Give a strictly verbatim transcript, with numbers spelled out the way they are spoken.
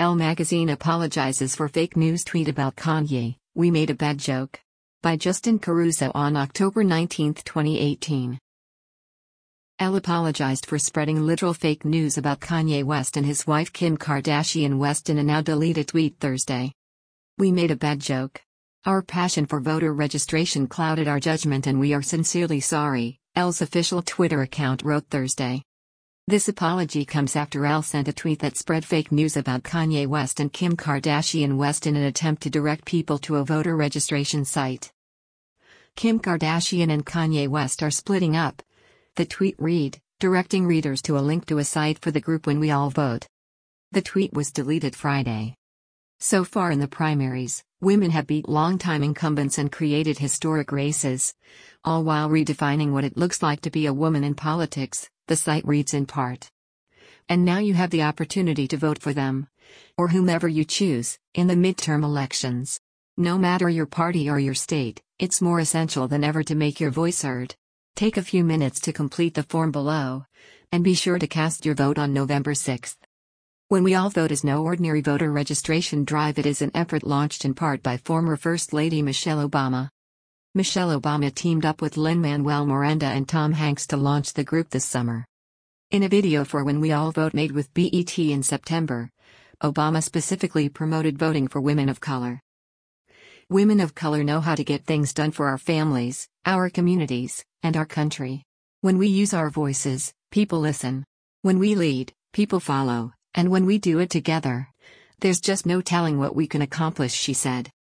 Elle Magazine apologizes for fake news tweet about Kanye, "We made a bad joke." By Justin Caruso on October nineteenth, twenty eighteen. Elle apologized for spreading literal fake news about Kanye West and his wife Kim Kardashian West in a now-deleted tweet Thursday. "We made a bad joke. Our passion for voter registration clouded our judgment and we are sincerely sorry," Elle's official Twitter account wrote Thursday. This apology comes after Elle sent a tweet that spread fake news about Kanye West and Kim Kardashian West in an attempt to direct people to a voter registration site. "Kim Kardashian and Kanye West are splitting up," the tweet read, directing readers to a link to a site for the group When We All Vote. The tweet was deleted Friday. So far in the primaries, women have beat longtime incumbents and created historic races, all while redefining what it looks like to be a woman in politics, the site reads in part. "And now you have the opportunity to vote for them, or whomever you choose, in the midterm elections. No matter your party or your state, it's more essential than ever to make your voice heard. Take a few minutes to complete the form below, and be sure to cast your vote on November sixth. When We All Vote is no ordinary voter registration drive. It is an effort launched in part by former First Lady Michelle Obama. Michelle Obama teamed up with Lin-Manuel Miranda and Tom Hanks to launch the group this summer. In a video for When We All Vote made with B E T in September, Obama specifically promoted voting for women of color. "Women of color know how to get things done for our families, our communities, and our country. When we use our voices, people listen. When we lead, people follow, and when we do it together, there's just no telling what we can accomplish," she said.